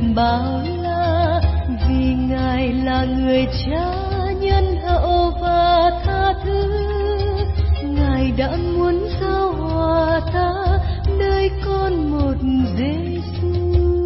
bao la, vì Ngài là người cha nhân hậu và tha thứ. Ngài đã muốn giao hòa ta nơi con một Giêsu.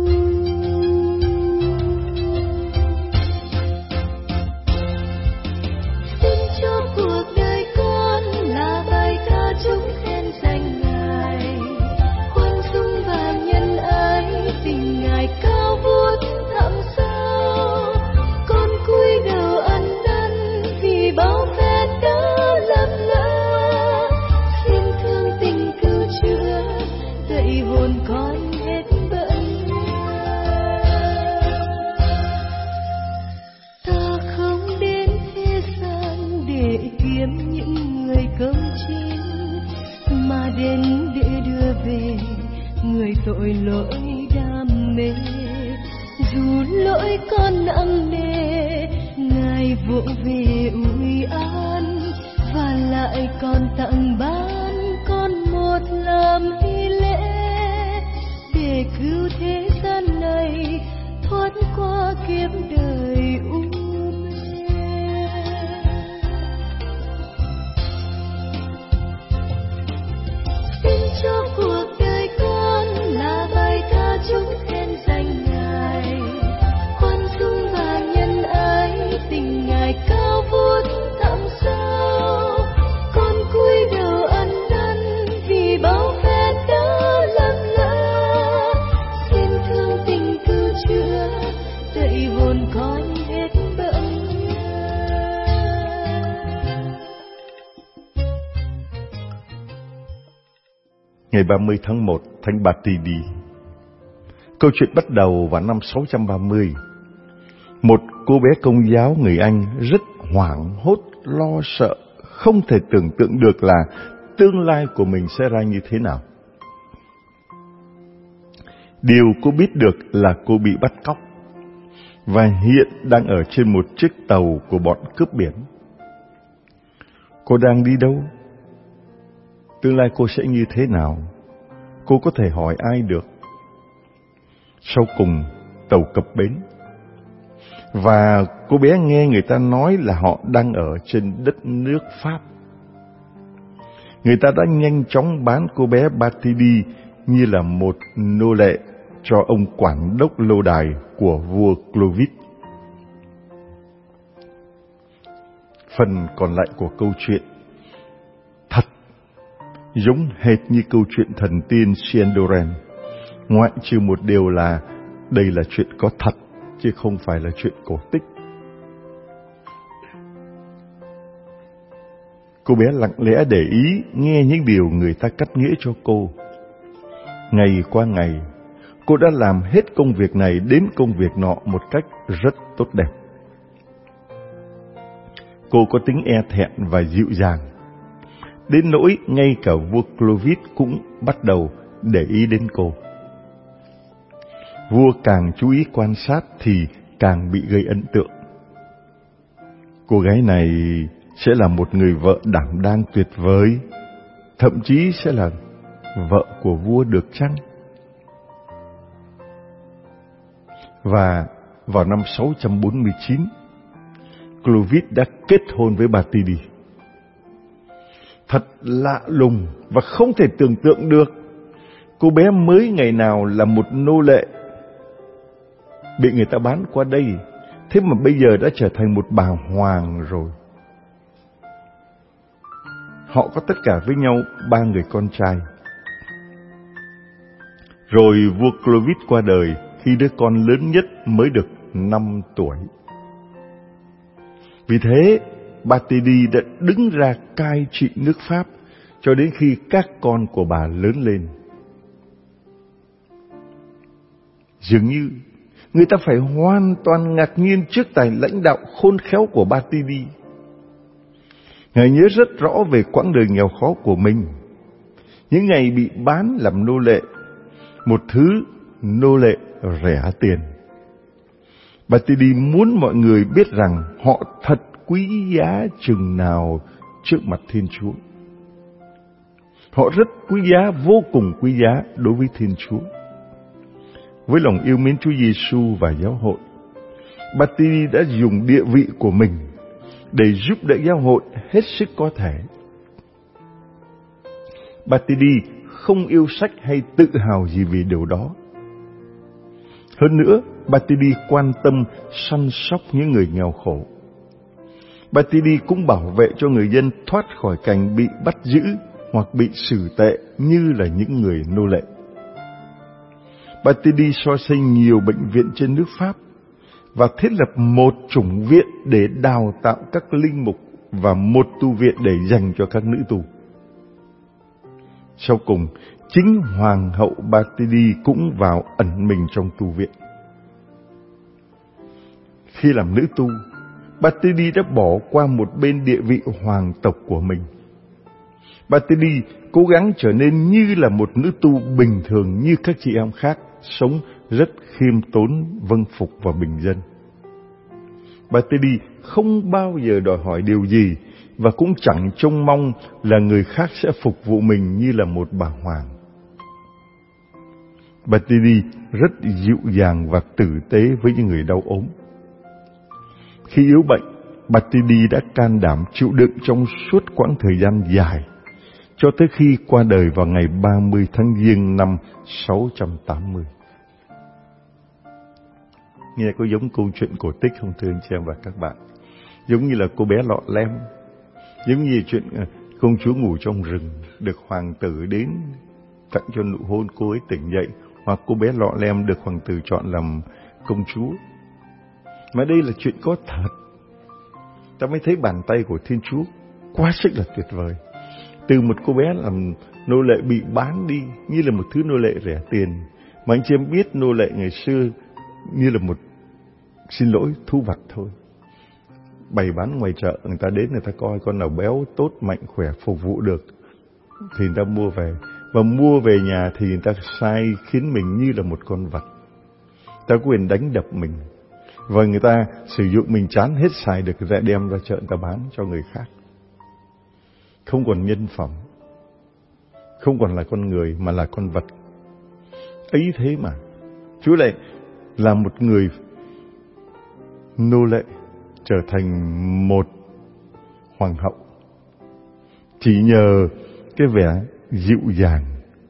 Xin cho cuộc đời con là bài ca chúc khen danh Ngài, khoan dung và nhân ái tình Ngài cao vút thẳm sâu. Con cúi đầu ăn năn vì bao phép đã lầm lỡ, xin thương tình cứu chữa dạy hồn con hết bận. Ta không đến thế gian để kiếm những người công chính, mà đến để đưa về người tội lỗi đam mê. Dù lỗi con nặng nề, Ngài vỗ về ủi an, và lại còn tặng ban con một làm hy lễ, để cứu thế gian này thoát qua kiếp đời u mê. Xin cho cuộc đời con là bài ca chúc khen danh Ngài, khoan dung và nhân ái tình Ngài cao vút thẳm sâu. Con cúi đầu ăn năn vì bao phép đã lầm lỡ, xin thương tình cứu chữa dạy hồn con hết bận. Ngày 30 tháng 1, Thánh Bà-ti-đi. Câu chuyện bắt đầu vào năm 630. Một cô bé Công giáo người Anh rất hoảng hốt, lo sợ, không thể tưởng tượng được là tương lai của mình sẽ ra như thế nào. Điều cô biết được là cô bị bắt cóc và hiện đang ở trên một chiếc tàu của bọn cướp biển. Cô đang đi đâu? Tương lai cô sẽ như thế nào? Cô có thể hỏi ai được? Sau cùng, tàu cập bến. Và cô bé nghe người ta nói là họ đang ở trên đất nước Pháp. Người ta đã nhanh chóng bán cô bé Bà-ti-đi như là một nô lệ cho ông quản đốc lâu đài của vua Clovis. Phần còn lại của câu chuyện thật giống hệt như câu chuyện thần tiên Siendoren, ngoại trừ một điều là đây là chuyện có thật chứ không phải là chuyện cổ tích. Cô bé lặng lẽ để ý nghe những điều người ta cắt nghĩa cho cô. Ngày qua ngày, cô đã làm hết công việc này đến công việc nọ một cách rất tốt đẹp. Cô có tính e thẹn và dịu dàng, đến nỗi ngay cả vua Clovis cũng bắt đầu để ý đến cô. Vua càng chú ý quan sát thì càng bị gây ấn tượng. Cô gái này sẽ là một người vợ đảm đang tuyệt vời, thậm chí sẽ là vợ của vua được chăng? Và vào năm 649, Clovis đã kết hôn với Bà-ti-đi. Thật lạ lùng và không thể tưởng tượng được, cô bé mới ngày nào là một nô lệ, bị người ta bán qua đây, thế mà bây giờ đã trở thành một bà hoàng rồi. Họ có tất cả với nhau 3 người con trai. Rồi vua Clovis qua đời khi đứa con lớn nhất mới được 5 tuổi. Vì thế, Bà-ti-đi đã đứng ra cai trị nước Pháp cho đến khi các con của bà lớn lên. Dường như người ta phải hoàn toàn ngạc nhiên trước tài lãnh đạo khôn khéo của Bà-ti-đi. Ngài nhớ rất rõ về quãng đời nghèo khó của mình, những ngày bị bán làm nô lệ, một thứ nô lệ rẻ tiền. Bà-ti-đi muốn mọi người biết rằng họ thật quý giá chừng nào trước mặt Thiên Chúa. Họ rất quý giá, vô cùng quý giá đối với Thiên Chúa. với lòng yêu mến Chúa Giêsu và giáo hội. Batidi đã dùng địa vị của mình để giúp đỡ giáo hội hết sức có thể. Batidi không yêu sách hay tự hào gì vì điều đó. Hơn nữa, Batidi quan tâm săn sóc những người nghèo khổ. Batidi cũng bảo vệ cho người dân thoát khỏi cảnh bị bắt giữ hoặc bị xử tệ như là những người nô lệ. Batidi so sánh nhiều bệnh viện trên nước Pháp và thiết lập một chủng viện để đào tạo các linh mục và một tu viện để dành cho các nữ tù. Sau cùng, chính Hoàng hậu Batidi cũng vào ẩn mình trong tu viện. Khi làm nữ tu, Batidi đã bỏ qua một bên địa vị hoàng tộc của mình. Batidi cố gắng trở nên như là một nữ tu bình thường như các chị em khác, sống rất khiêm tốn, vâng phục và bình dân. Batidi không bao giờ đòi hỏi điều gì và cũng chẳng trông mong là người khác sẽ phục vụ mình như là một bà hoàng. Batidi rất dịu dàng và tử tế với những người đau ốm. Khi yếu bệnh, Batidi đã can đảm chịu đựng trong suốt quãng thời gian dài, cho tới khi qua đời vào ngày 30 tháng Giêng năm 680. Nghe có giống câu chuyện cổ tích không thưa anh chị em và các bạn? Giống như là cô bé lọ lem, giống như chuyện công chúa ngủ trong rừng, được hoàng tử đến tặng cho nụ hôn cô ấy tỉnh dậy, hoặc cô bé lọ lem được hoàng tử chọn làm công chúa. Mà đây là chuyện có thật. Ta mới thấy bàn tay của Thiên Chúa quá sức là tuyệt vời. Từ một cô bé làm nô lệ bị bán đi như là một thứ nô lệ rẻ tiền, mà anh chị em biết nô lệ ngày xưa như là một, xin lỗi, thú vật thôi. Bày bán ngoài chợ, người ta đến người ta coi con nào béo, tốt, mạnh, khỏe, phục vụ được thì người ta mua về. Và mua về nhà thì người ta sai khiến mình như là một con vật. Ta có quyền đánh đập mình. Và người ta sử dụng mình chán hết xài được, người ta đem ra chợ người ta bán cho người khác. Không còn nhân phẩm, không còn là con người mà là con vật. Ấy thế mà Chúa lại là một người nô lệ trở thành một hoàng hậu chỉ nhờ cái vẻ dịu dàng,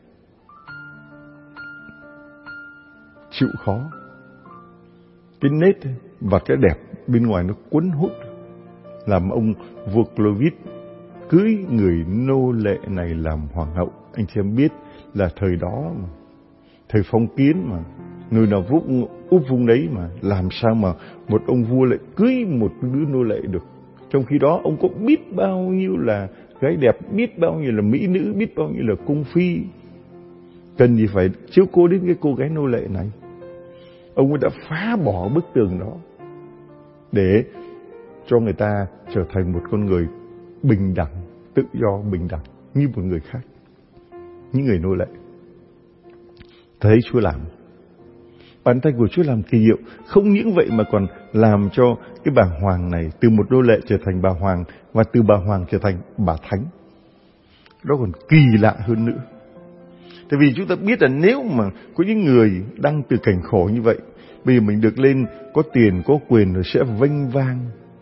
chịu khó, cái nết và cái đẹp bên ngoài nó cuốn hút, làm ông vua Clovis cưới người nô lệ này làm hoàng hậu. Anh chị em biết là thời đó mà, thời phong kiến mà, người nào úp vung đấy mà, làm sao mà một ông vua lại cưới một đứa nô lệ được. Trong khi đó ông có biết bao nhiêu là gái đẹp, biết bao nhiêu là mỹ nữ, biết bao nhiêu là cung phi, cần gì phải chiếu cố đến cái cô gái nô lệ này. Ông ấy đã phá bỏ bức tường đó để cho người ta trở thành một con người bình đẳng, tự do, bình đẳng như một người khác, những người nô lệ. Thấy Chúa làm, bàn tay của Chúa làm kỳ diệu. Không những vậy mà còn làm cho cái bà hoàng này từ một nô lệ trở thành bà hoàng, và từ bà hoàng trở thành bà thánh. Đó còn kỳ lạ hơn nữa. Tại vì chúng ta biết là nếu mà có những người đang từ cảnh khổ như vậy, bây giờ mình được lên có tiền, có quyền rồi sẽ vênh vang,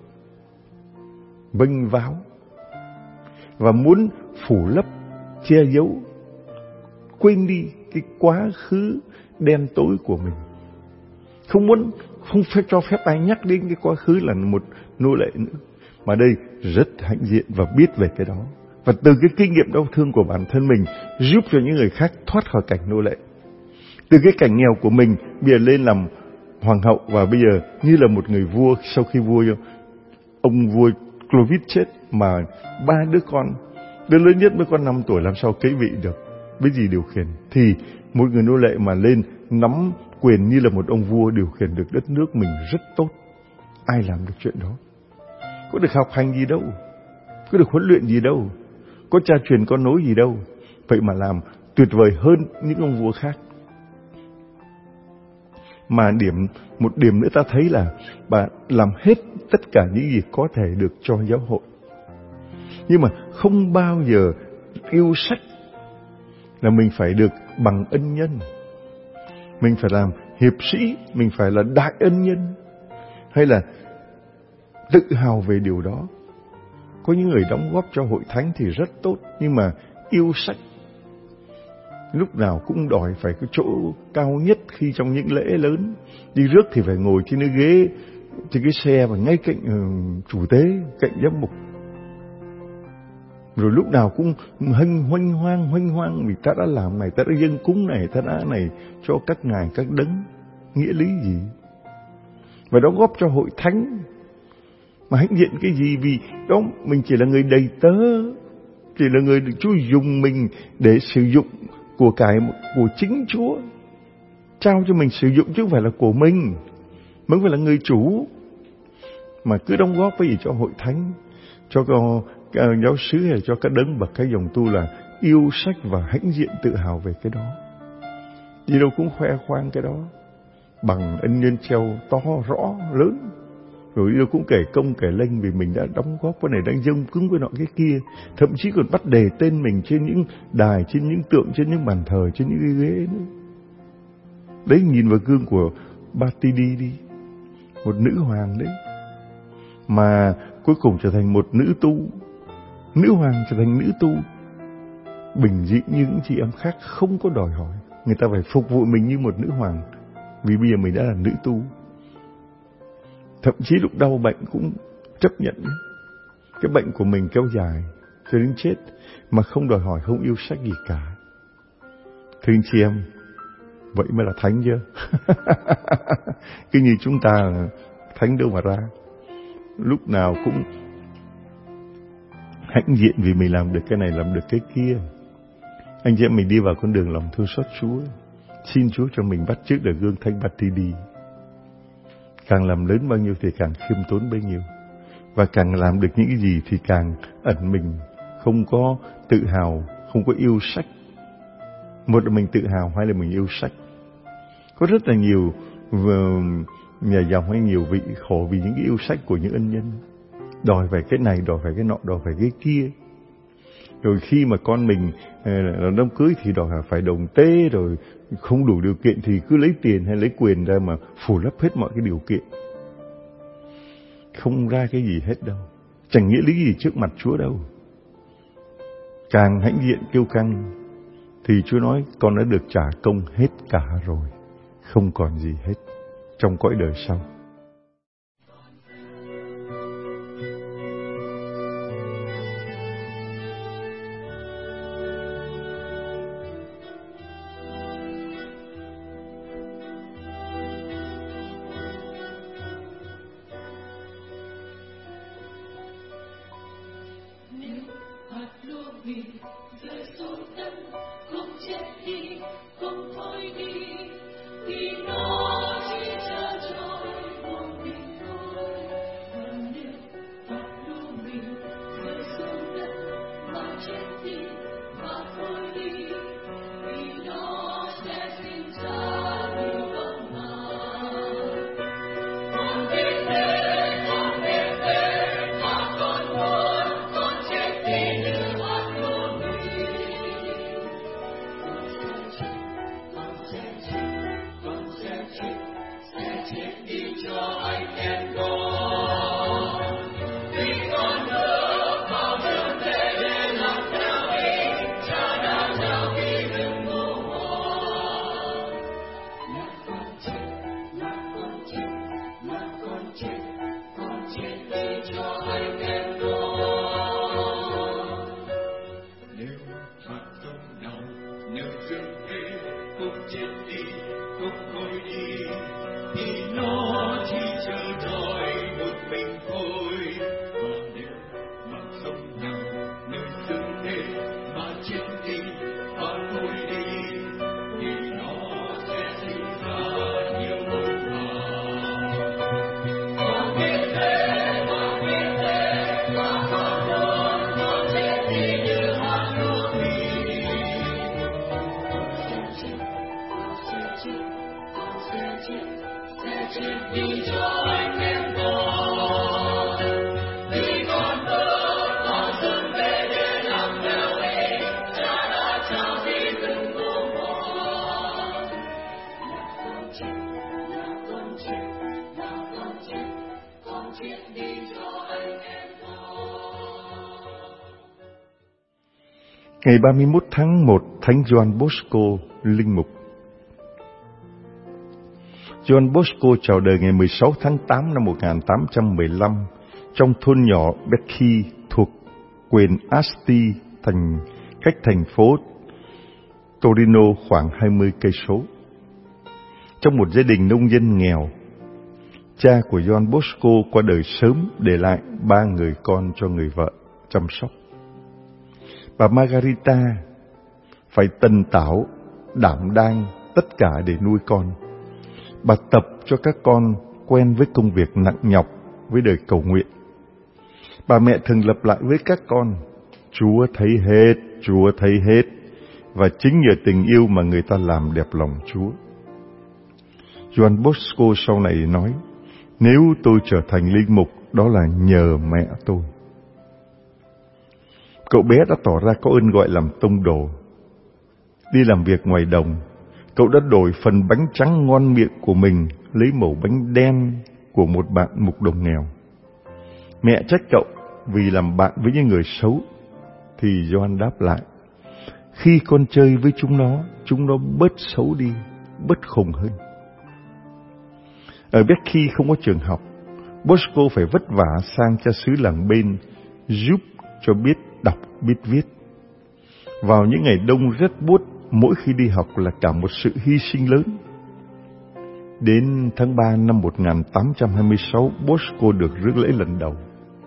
vênh váo và muốn phủ lấp, che giấu, quên đi cái quá khứ đen tối của mình. Không phép cho phép ai nhắc đến cái quá khứ là một nô lệ nữa. Mà đây rất hãnh diện và biết về cái đó. Và từ cái kinh nghiệm đau thương của bản thân mình giúp cho những người khác thoát khỏi cảnh nô lệ. Từ cái cảnh nghèo của mình bây giờ lên làm hoàng hậu, và bây giờ như là một người vua. Sau khi ông vua Clovis chết mà 3 đứa con, đứa lớn nhất mới có 5 tuổi, làm sao kế vị được, biết gì điều khiển. Thì một người nô lệ mà lên nắm quyền như là một ông vua, điều khiển được đất nước mình rất tốt. Ai làm được chuyện đó? Có được học hành gì đâu, có được huấn luyện gì đâu, có cha truyền con nối gì đâu. Vậy mà làm tuyệt vời hơn những ông vua khác. Mà một điểm nữa ta thấy là bà làm hết tất cả những gì có thể được cho giáo hội. Nhưng mà không bao giờ yêu sách là mình phải được bằng ân nhân. Mình phải làm hiệp sĩ, mình phải là đại ân nhân, hay là tự hào về điều đó. Có những người đóng góp cho hội thánh thì rất tốt, nhưng mà yêu sách, lúc nào cũng đòi phải cái chỗ cao nhất khi trong những lễ lớn. Đi rước thì phải ngồi trên cái ghế, trên cái xe và ngay cạnh chủ tế, cạnh giám mục. Rồi lúc nào cũng hoanh hoang, vì ta đã làm này, ta đã dâng cúng này, ta đã này cho các ngài, các đấng. Nghĩa lý gì? Và đóng góp cho hội thánh mà hãnh diện cái gì? Vì đó mình chỉ là người đầy tớ, chỉ là người được Chúa dùng mình để sử dụng của cải của chính Chúa, trao cho mình sử dụng chứ không phải là của mình phải là người chủ. Mà cứ đóng góp cái gì cho hội thánh, cho giáo xứ hay cho các đấng bậc cái dòng tu là yêu sách và hãnh diện tự hào về cái đó. Đi đâu cũng khoe khoang cái đó bằng ân nhân treo to rõ lớn, rồi đi đâu cũng kể công kể lênh vì mình đã đóng góp cái này, đang dâng cứng với nọ cái kia, thậm chí còn bắt đề tên mình trên những đài, trên những tượng, trên những bàn thờ, trên những cái ghế nữa. Đấy, nhìn vào gương của Batidi đi, một nữ hoàng đấy, mà cuối cùng trở thành một nữ tu. Nữ hoàng trở thành nữ tu, bình dị như những chị em khác, không có đòi hỏi người ta phải phục vụ mình như một nữ hoàng, vì bây giờ mình đã là nữ tu. Thậm chí lúc đau bệnh cũng chấp nhận cái bệnh của mình kéo dài cho đến chết, mà không đòi hỏi, không yêu sách gì cả. Thưa anh chị em, vậy mới là thánh chứ. Cứ như chúng ta là thánh đâu mà ra. Lúc nào cũng hãnh diện vì mình làm được cái này, làm được cái kia. Anh chị em mình đi vào con đường lòng thương xót Chúa, xin Chúa cho mình bắt chước được gương Thánh Batidi. Càng làm lớn bao nhiêu thì càng khiêm tốn bấy nhiêu, và càng làm được những cái gì thì càng ẩn mình, không có tự hào, không có yêu sách. Một là mình tự hào, hai là mình yêu sách. Có rất là nhiều nhà giàu hay nhiều vị khổ vì những cái yêu sách của những ân nhân, đòi phải cái này, đòi phải cái nọ, đòi phải cái kia. Rồi khi mà con mình làm đám cưới thì đòi phải đồng tế, rồi không đủ điều kiện thì cứ lấy tiền hay lấy quyền ra mà phủ lấp hết mọi cái điều kiện, không ra cái gì hết đâu, chẳng nghĩa lý gì trước mặt Chúa đâu. Càng hãnh diện kiêu căng thì Chúa nói con đã được trả công hết cả rồi, không còn gì hết trong cõi đời sau. Chết Ngày 31 tháng 1, Thánh Gioan Bosco, linh mục. Gioan Bosco chào đời ngày 16 tháng 8 năm 1815 trong thôn nhỏ Becchi thuộc quyền Asti, cách thành phố Torino khoảng 20 cây số. Trong một gia đình nông dân nghèo, cha của Gioan Bosco qua đời sớm để lại 3 người con cho người vợ chăm sóc. Bà Margarita phải tần tảo, đảm đang tất cả để nuôi con. Bà tập cho các con quen với công việc nặng nhọc, với đời cầu nguyện. Bà mẹ thường lặp lại với các con: Chúa thấy hết, Chúa thấy hết. Và chính nhờ tình yêu mà người ta làm đẹp lòng Chúa. Gioan Bosco sau này nói: nếu tôi trở thành linh mục, đó là nhờ mẹ tôi. Cậu bé đã tỏ ra có ơn gọi làm tông đồ. Đi làm việc ngoài đồng, cậu đã đổi phần bánh trắng ngon miệng của mình lấy mẩu bánh đen của một bạn mục đồng nghèo. Mẹ trách cậu vì làm bạn với những người xấu, thì Gioan đáp lại: khi con chơi với chúng nó bớt xấu đi, bớt khùng hơn. Ở Becchi không có trường học, Bosco phải vất vả sang cha xứ làng bên giúp cho biết đọc, biết viết. Vào những ngày đông rất buốt, mỗi khi đi học là cả một sự hy sinh lớn. Đến tháng 3 năm 1826, Bosco được rước lễ lần đầu.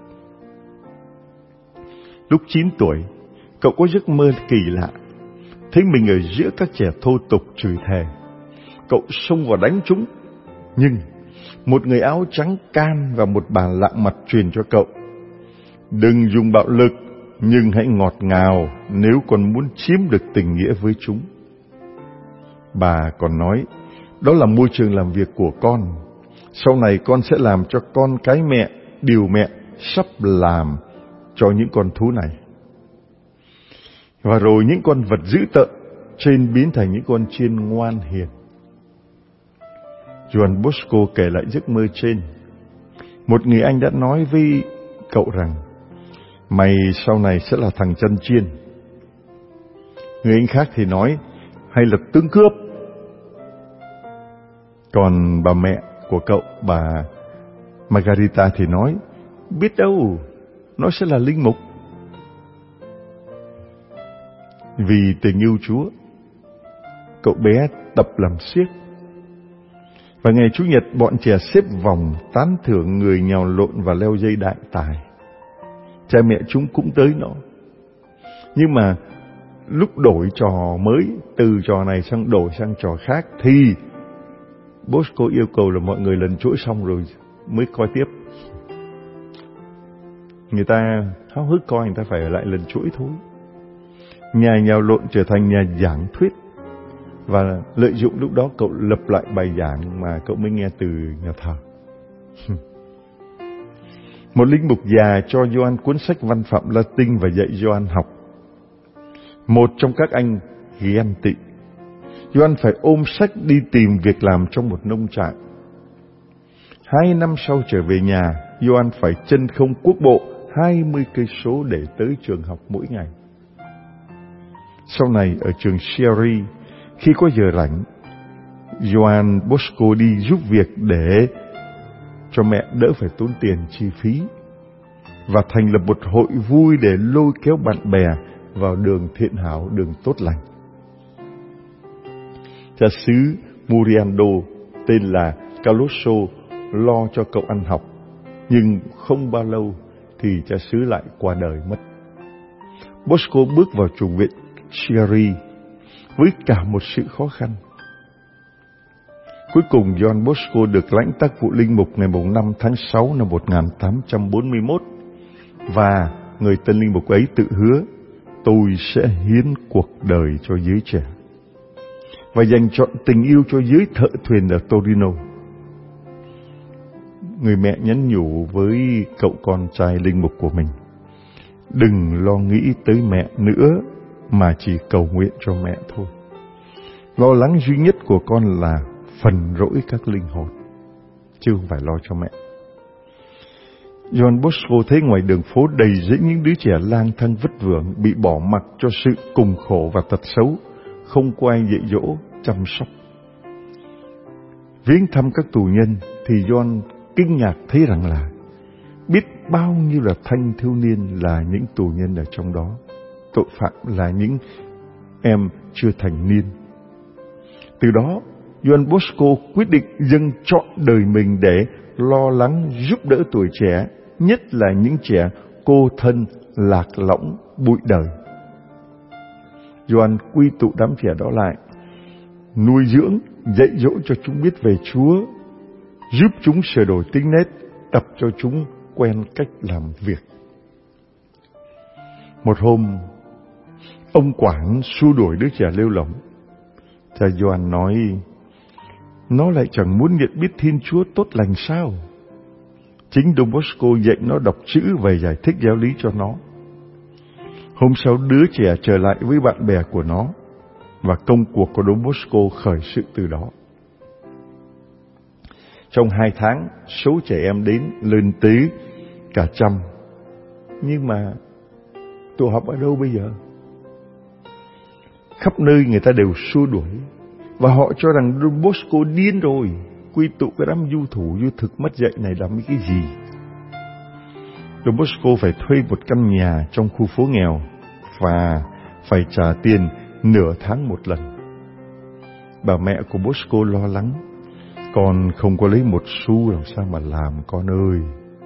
Lúc 9 tuổi, cậu có giấc mơ kỳ lạ, thấy mình ở giữa các trẻ thô tục chửi thề. Cậu xông vào đánh chúng, nhưng một người áo trắng can và một bà lạ mặt truyền cho cậu: đừng dùng bạo lực, nhưng hãy ngọt ngào nếu con muốn chiếm được tình nghĩa với chúng. Bà còn nói: đó là môi trường làm việc của con. Sau này con sẽ làm cho con cái mẹ điều mẹ sắp làm cho những con thú này. Và rồi những con vật dữ tợn trên biến thành những con chiên ngoan hiền. Gioan Bosco kể lại giấc mơ trên. Một người anh đã nói với cậu rằng: mày sau này sẽ là thằng chân chiên. Người anh khác thì nói: hay là tướng cướp. Còn bà mẹ của cậu, bà Margarita thì nói: biết đâu, nó sẽ là linh mục. Vì tình yêu Chúa, cậu bé tập làm xiếc. Và ngày Chủ nhật, bọn trẻ xếp vòng tán thưởng người nhào lộn và leo dây đại tài. Cha mẹ chúng cũng tới nó. Nhưng mà lúc đổi trò mới, từ trò này đổi sang trò khác, thì Bosco yêu cầu là mọi người lần chuỗi xong rồi mới coi tiếp. Người ta háo hức coi, người ta phải ở lại lần chuỗi thôi. Nhà nhào lộn trở thành nhà giảng thuyết. Và lợi dụng lúc đó cậu lập lại bài giảng mà cậu mới nghe từ nhà thờ. Một linh mục già cho Gioan cuốn sách văn phạm Latin và dạy Gioan học. Một trong các anh ghen tị. Gioan phải ôm sách đi tìm việc làm trong một nông trại. 2 năm sau trở về nhà, Gioan phải chân không quốc bộ 20 cây số để tới trường học mỗi ngày. Sau này ở trường Chieri, khi có giờ rảnh, Gioan Bosco đi giúp việc để cho mẹ đỡ phải tốn tiền chi phí, và thành lập một hội vui để lôi kéo bạn bè vào đường thiện hảo, đường tốt lành. Cha xứ Muriando tên là Calosso lo cho cậu ăn học, nhưng không bao lâu thì cha xứ lại qua đời mất. Bosco bước vào chùa viện Chieri với cả một sự khó khăn. Cuối cùng Gioan Bosco được lãnh tác vụ linh mục ngày 5 tháng 6 năm 1841, và người tân linh mục ấy tự hứa: tôi sẽ hiến cuộc đời cho giới trẻ, và dành trọn tình yêu cho giới thợ thuyền ở Torino. Người mẹ nhắn nhủ với cậu con trai linh mục của mình: đừng lo nghĩ tới mẹ nữa, mà chỉ cầu nguyện cho mẹ thôi. Lo lắng duy nhất của con là phần rỗi các linh hồn, chứ không phải lo cho mẹ. John Bosco thấy ngoài đường phố đầy rẫy những đứa trẻ lang thang vất vưởng, bị bỏ mặc cho sự cùng khổ và tật xấu, không có ai dạy dỗ, chăm sóc. Viếng thăm các tù nhân thì John kinh ngạc thấy rằng là biết bao nhiêu là thanh thiếu niên là những tù nhân ở trong đó, tội phạm là những em chưa thành niên. Từ đó, John Bosco quyết định dâng trọn đời mình để lo lắng giúp đỡ tuổi trẻ, nhất là những trẻ cô thân, lạc lõng, bụi đời. John quy tụ đám trẻ đó lại, nuôi dưỡng, dạy dỗ cho chúng biết về Chúa, giúp chúng sửa đổi tính nết, tập cho chúng quen cách làm việc. Một hôm, ông quản xua đuổi đứa trẻ lêu lỏng. Cha John nói, nó lại chẳng muốn nhận biết Thiên Chúa tốt lành sao? Chính Don Bosco dạy nó đọc chữ và giải thích giáo lý cho nó. Hôm sau, đứa trẻ trở lại với bạn bè của nó, và công cuộc của Don Bosco khởi sự từ đó. Trong 2 tháng, số trẻ em đến lên tới cả 100. Nhưng mà tụ họp ở đâu bây giờ? Khắp nơi người ta đều xua đuổi, và họ cho rằng Don Bosco điên rồi, quy tụ cái đám du thủ du thực mất dạy này làm cái gì? Don Bosco phải thuê một căn nhà trong khu phố nghèo và phải trả tiền nửa tháng một lần. Bà mẹ của Bosco lo lắng, con không có lấy một xu làm sao mà làm con ơi.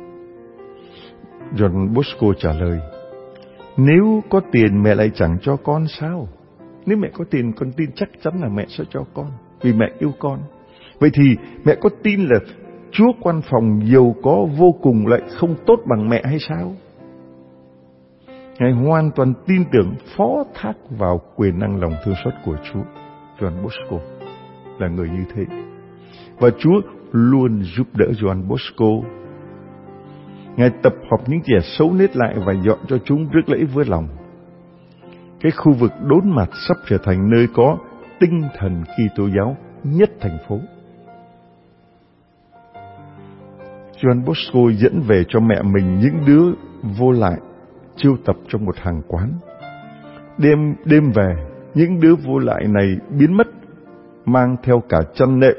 John Bosco trả lời, nếu có tiền mẹ lại chẳng cho con sao? Nếu mẹ có tiền, con tin chắc chắn là mẹ sẽ cho con, vì mẹ yêu con. Vậy thì mẹ có tin là Chúa quan phòng giàu có vô cùng lại không tốt bằng mẹ hay sao? Ngài hoàn toàn tin tưởng, phó thác vào quyền năng lòng thương xót của Chúa. John Bosco là người như thế, và Chúa luôn giúp đỡ John Bosco. Ngài tập hợp những trẻ xấu nết lại và dọn cho chúng rước lễ với lòng. Cái khu vực Đốn Mặt sắp trở thành nơi có tinh thần Kitô giáo nhất thành phố. John Bosco dẫn về cho mẹ mình những đứa vô lại chiêu tập trong một hàng quán. Đêm về, những đứa vô lại này biến mất, mang theo cả chăn nệm.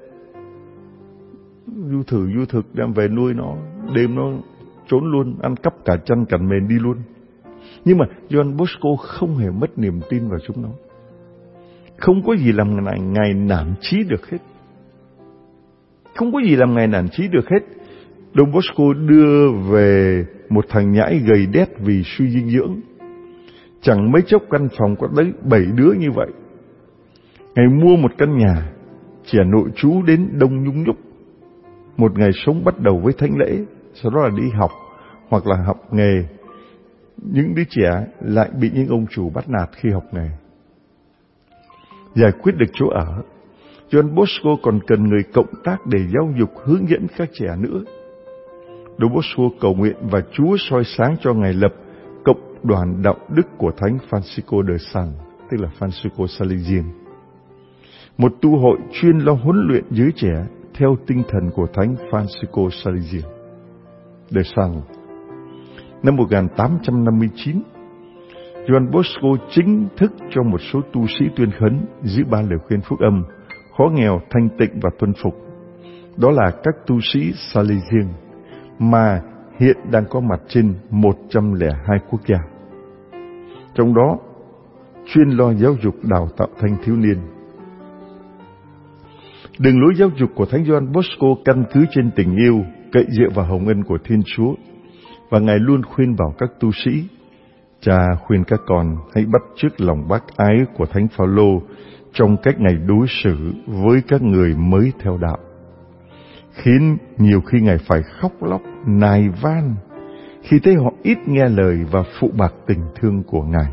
Du thực đem về nuôi nó, đêm nó trốn luôn, ăn cắp cả chăn cả mền đi luôn. Nhưng mà John Bosco không hề mất niềm tin vào chúng nó. Không có gì làm Ngài nản chí được hết. Không có gì làm Ngài nản chí được hết. Don Bosco đưa về một thằng nhãi gầy đét vì suy dinh dưỡng. Chẳng mấy chốc căn phòng có tới 7 đứa như vậy. Ngài mua một căn nhà, trẻ nội trú đến đông nhung nhúc. Một ngày sống bắt đầu với thánh lễ, sau đó là đi học hoặc là học nghề. Những đứa trẻ lại bị những ông chủ bắt nạt khi học nghề. Giải quyết được chỗ ở, John Bosco còn cần người cộng tác để giáo dục hướng dẫn các trẻ nữa. Don Bosco cầu nguyện và Chúa soi sáng cho Ngài lập Cộng đoàn Đạo đức của Thánh Francisco de Sales, tức là Francisco Salesian, một tu hội chuyên lo huấn luyện giới trẻ theo tinh thần của Thánh Francisco Salesian de Sales. Năm 1859, John Bosco chính thức cho một số tu sĩ tuyên khấn giữ 3 lời khuyên phúc âm: khó nghèo, thanh tịnh và tuân phục. Đó là các tu sĩ Salesian mà hiện đang có mặt trên 102 quốc gia. Trong đó, chuyên lo giáo dục đào tạo thanh thiếu niên. Đường lối giáo dục của Thánh John Bosco căn cứ trên tình yêu, cậy dựa vào hồng ân của Thiên Chúa, và Ngài luôn khuyên bảo các tu sĩ: cha khuyên các con hãy bắt chước lòng bác ái của Thánh Phaolô trong cách Ngài đối xử với các người mới theo đạo, khiến nhiều khi Ngài phải khóc lóc nài van khi thấy họ ít nghe lời và phụ bạc tình thương của Ngài.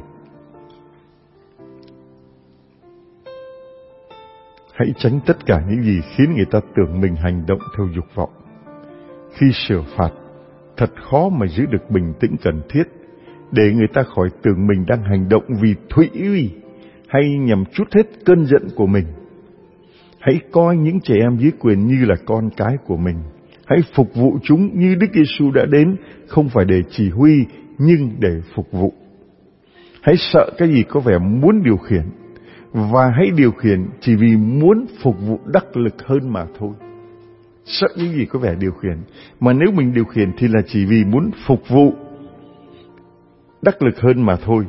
Hãy tránh tất cả những gì khiến người ta tưởng mình hành động theo dục vọng. Khi sửa phạt, thật khó mà giữ được bình tĩnh cần thiết để người ta khỏi tưởng mình đang hành động vì thụy uy hay nhằm trút hết cơn giận của mình. Hãy coi những trẻ em dưới quyền như là con cái của mình. Hãy phục vụ chúng như Đức Giêsu đã đến, không phải để chỉ huy, nhưng để phục vụ. Hãy sợ cái gì có vẻ muốn điều khiển, và hãy điều khiển chỉ vì muốn phục vụ đắc lực hơn mà thôi. Sợ những gì có vẻ điều khiển, mà nếu mình điều khiển thì là chỉ vì muốn phục vụ đắc lực hơn mà thôi.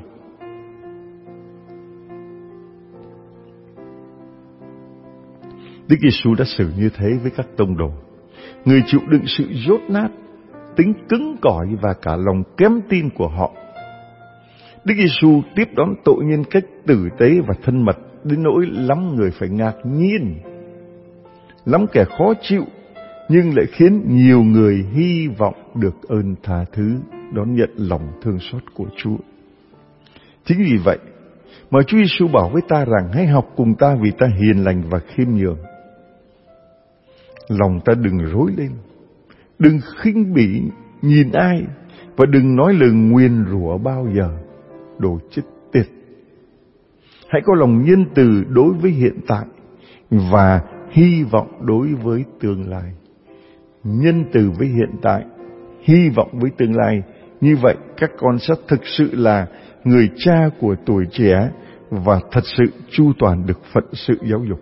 Đức Giêsu đã xử như thế với các tông đồ. Người chịu đựng sự dốt nát, tính cứng cỏi và cả lòng kém tin của họ. Đức Giêsu tiếp đón tội nhân cách tử tế và thân mật đến nỗi lắm người phải ngạc nhiên, lắm kẻ khó chịu, nhưng lại khiến nhiều người hy vọng được ơn tha thứ, đón nhận lòng thương xót của Chúa. Chính vì vậy mà Chúa Giêsu bảo với ta rằng hãy học cùng ta vì ta hiền lành và khiêm nhường. Lòng ta đừng rối lên, đừng khinh bỉ nhìn ai, và đừng nói lời nguyền rủa bao giờ, đồ chết tiệt. Hãy có lòng nhân từ đối với hiện tại và hy vọng đối với tương lai. Nhân từ với hiện tại, hy vọng với tương lai. Như vậy các con sẽ thực sự là người cha của tuổi trẻ và thật sự chu toàn được phận sự giáo dục.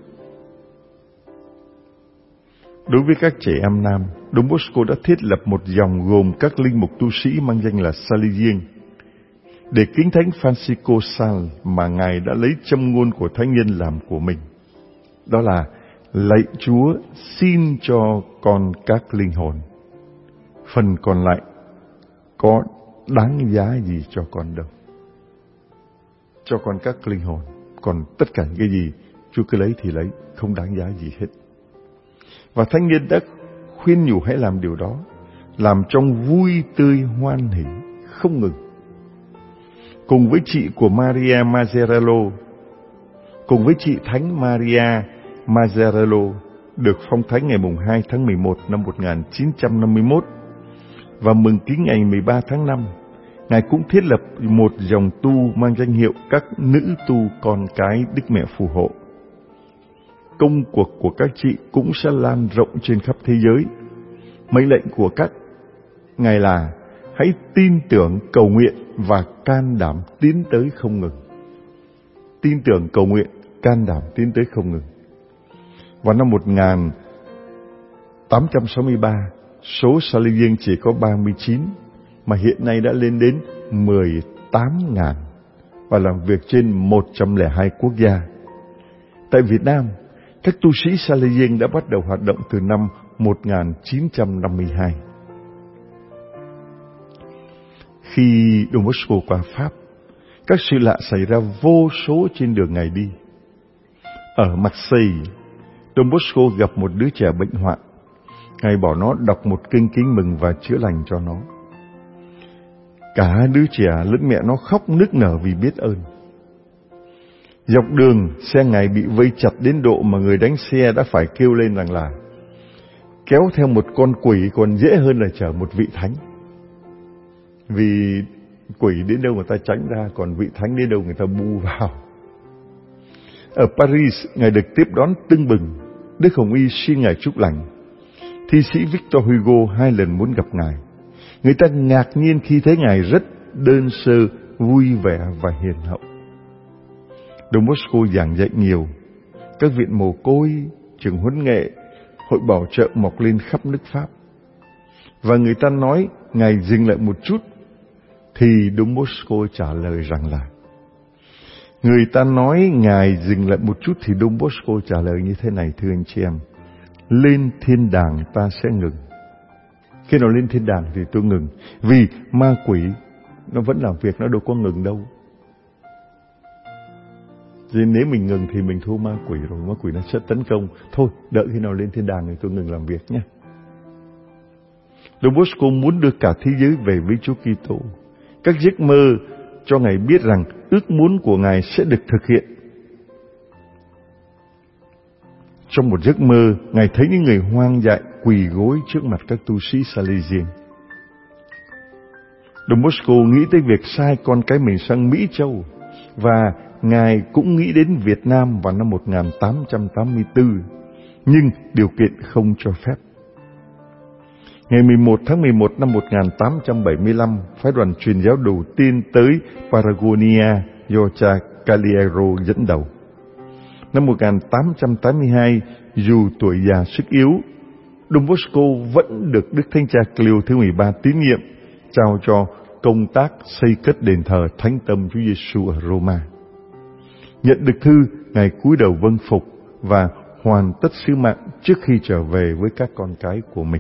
Đối với các trẻ em nam, Don Bosco đã thiết lập một dòng gồm các linh mục tu sĩ mang danh là Salesian để kính thánh Francisco Sales mà Ngài đã lấy châm ngôn của thánh nhân làm của mình. Đó là: lạy Chúa, xin cho con các linh hồn. Phần còn lại có đáng giá gì cho con đâu. Cho con các linh hồn. Còn tất cả cái gì Chúa cứ lấy thì lấy, không đáng giá gì hết. Và thánh nhân đã khuyên nhủ hãy làm điều đó, làm trong vui tươi hoan hỉ không ngừng. Cùng với chị của Maria Mazzarello, cùng với chị Thánh Maria Mazzarello được phong thánh ngày 2 tháng 11 năm 1951 và mừng kính ngày 13 tháng 5, Ngài cũng thiết lập một dòng tu mang danh hiệu các nữ tu con cái Đức Mẹ Phù Hộ. Công cuộc của các chị cũng sẽ lan rộng trên khắp thế giới. Mệnh lệnh của các Ngài là hãy tin tưởng, cầu nguyện và can đảm tiến tới không ngừng. Tin tưởng, cầu nguyện, can đảm tiến tới không ngừng. Vào năm 1863, số Salesian chỉ có 39, mà hiện nay đã lên đến 18.000 và làm việc trên 102 quốc gia. Tại Việt Nam, các tu sĩ Salesian đã bắt đầu hoạt động từ năm 1952. Khi Don Bosco qua Pháp, các sự lạ xảy ra vô số trên đường Ngài đi. Ở Marseille, Don Bosco gặp một đứa trẻ bệnh hoạn. Ngài bảo nó đọc một kinh kính mừng và chữa lành cho nó. Cả đứa trẻ lẫn mẹ nó khóc nức nở vì biết ơn. Dọc đường, xe Ngài bị vây chặt đến độ mà người đánh xe đã phải kêu lên rằng là kéo theo một con quỷ còn dễ hơn là chở một vị thánh. Vì quỷ đến đâu người ta tránh ra, còn vị thánh đến đâu người ta bu vào. Ở Paris, Ngài được tiếp đón tưng bừng. Đức Hồng Y xin Ngài chúc lành. Thi sĩ Victor Hugo 2 lần muốn gặp Ngài. Người ta ngạc nhiên khi thấy Ngài rất đơn sơ, vui vẻ và hiền hậu. Don Bosco giảng dạy nhiều. Các viện mồ côi, trường huấn nghệ, hội bảo trợ mọc lên khắp nước Pháp. Và người ta nói Ngài dừng lại một chút, thì Don Bosco trả lời rằng là người ta nói Ngài dừng lại một chút thì Don Bosco trả lời như thế này: thưa anh chị em, lên thiên đàng ta sẽ ngừng. Khi nào lên thiên đàng thì tôi ngừng, vì ma quỷ nó vẫn làm việc, nó đâu có ngừng đâu. Vì nếu mình ngừng thì mình thua ma quỷ rồi, ma quỷ nó sẽ tấn công. Thôi, đợi khi nào lên thiên đàng thì tôi ngừng làm việc nhé. Don Bosco muốn đưa cả thế giới về với Chúa Kitô. Các giấc mơ cho Ngài biết rằng ước muốn của Ngài sẽ được thực hiện. Trong một giấc mơ, Ngài thấy những người hoang dại quỳ gối trước mặt các tu sĩ Salesian. Don Bosco nghĩ tới việc sai con cái mình sang Mỹ Châu, và Ngài cũng nghĩ đến Việt Nam vào năm 1884, nhưng điều kiện không cho phép. Ngày 11 tháng 11 năm 1875, phái đoàn truyền giáo đầu tiên tới Patagonia do cha Caliero dẫn đầu. Năm 1882, dù tuổi già sức yếu, Don Bosco vẫn được Đức Thánh Cha Cleo thứ 13 tín nhiệm trao cho công tác xây cất đền thờ Thánh Tâm Chúa Giêsu ở Roma. Nhận được thư, Ngài cúi đầu vâng phục và hoàn tất sứ mạng trước khi trở về với các con cái của mình.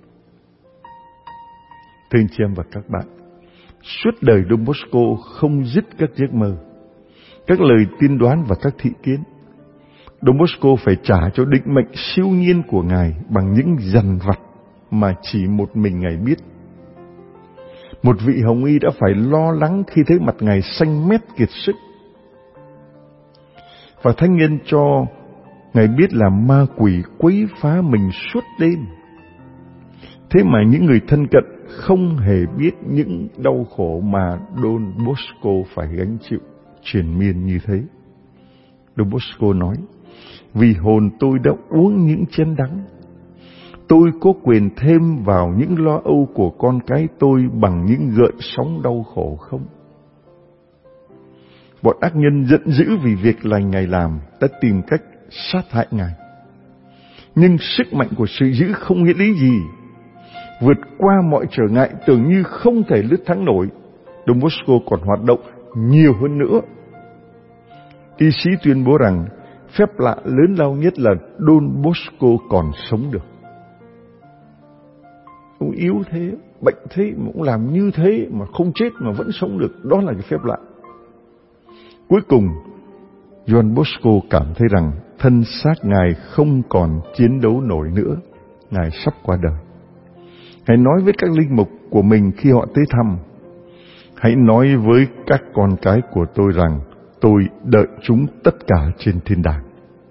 Thưa anh chị em và các bạn, suốt đời Don Bosco không dứt các giấc mơ, các lời tiên đoán và các thị kiến. Don Bosco phải trả cho định mệnh siêu nhiên của Ngài bằng những dằn vặt mà chỉ một mình Ngài biết. Một vị hồng y đã phải lo lắng khi thấy mặt Ngài xanh mét kiệt sức. Và thánh nhân cho Ngài biết là ma quỷ quấy phá mình suốt đêm. Thế mà những người thân cận không hề biết những đau khổ mà Don Bosco phải gánh chịu triền miên như thế. Don Bosco nói, vì hồn tôi đã uống những chén đắng, tôi có quyền thêm vào những lo âu của con cái tôi bằng những gợn sóng đau khổ không? Bọn ác nhân giận dữ vì việc lành Ngài làm đã tìm cách sát hại Ngài. Nhưng sức mạnh của sự dữ không nghĩa lý gì. Vượt qua mọi trở ngại tưởng như không thể lướt thắng nổi, Don Bosco còn hoạt động nhiều hơn nữa. Y sĩ tuyên bố rằng phép lạ lớn lao nhất là Don Bosco còn sống được. Ông yếu thế, bệnh thế mà ông làm như thế mà không chết mà vẫn sống được, đó là cái phép lạ. Cuối cùng, Don Bosco cảm thấy rằng thân xác Ngài không còn chiến đấu nổi nữa, Ngài sắp qua đời. Hãy nói với các linh mục của mình khi họ tới thăm, hãy nói với các con cái của tôi rằng tôi đợi chúng tất cả trên thiên đàng.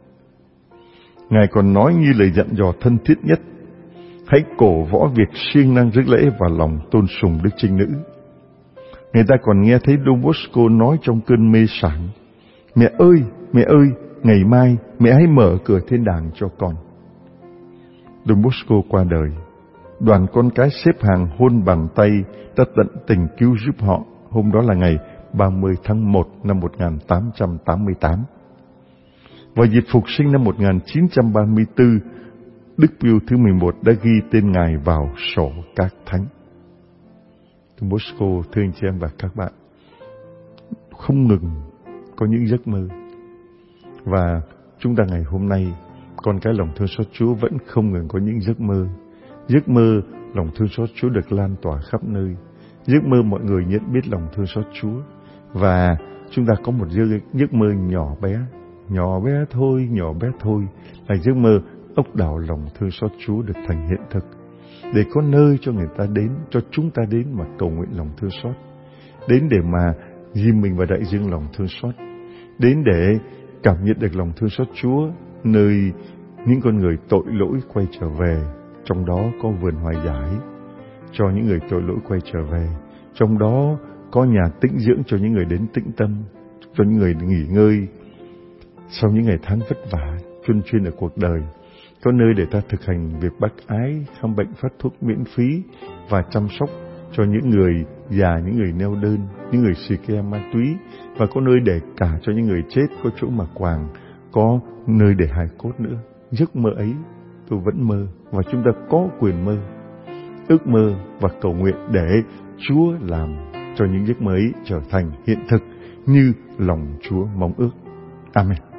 Ngài còn nói như lời dặn dò thân thiết nhất, hãy cổ võ việc siêng năng rước lễ và lòng tôn sùng Đức Trinh Nữ. Người ta còn nghe thấy Don Bosco nói trong cơn mê sảng, mẹ ơi, ngày mai mẹ hãy mở cửa thiên đàng cho con. Don Bosco qua đời. Đoàn con cái xếp hàng hôn bàn tay đã tận tình cứu giúp họ. Hôm đó là ngày 30 tháng 1 năm 1888. Vào dịp phục sinh năm 1934, Đức Pius thứ 11 đã ghi tên Ngài vào sổ các thánh. Don Bosco, thưa anh chị em và các bạn, không ngừng có những giấc mơ. Và chúng ta ngày hôm nay, con cái lòng thương xót Chúa vẫn không ngừng có những giấc mơ. Giấc mơ lòng thương xót Chúa được lan tỏa khắp nơi. Giấc mơ mọi người nhận biết lòng thương xót Chúa. Và chúng ta có một giấc mơ nhỏ bé thôi, là giấc mơ ốc đảo lòng thương xót Chúa được thành hiện thực. Để có nơi cho người ta đến, cho chúng ta đến mà cầu nguyện lòng thương xót. Đến để mà ghim mình vào đại dương lòng thương xót. Đến để cảm nhận được lòng thương xót Chúa, nơi những con người tội lỗi quay trở về. Trong đó có vườn hòa giải cho những người tội lỗi quay trở về. Trong đó có nhà tĩnh dưỡng cho những người đến tĩnh tâm, cho những người nghỉ ngơi sau những ngày tháng vất vả, chuyên chuyên ở cuộc đời. Có nơi để ta thực hành việc bác ái, khám bệnh phát thuốc miễn phí và chăm sóc cho những người già, những người neo đơn, những người xì ke ma túy. Và có nơi để cả cho những người chết, có chỗ mặc quàng, có nơi để hài cốt nữa. Giấc mơ ấy tôi vẫn mơ, và chúng ta có quyền mơ, ước mơ và cầu nguyện để Chúa làm cho những giấc mơ ấy trở thành hiện thực như lòng Chúa mong ước. Amen.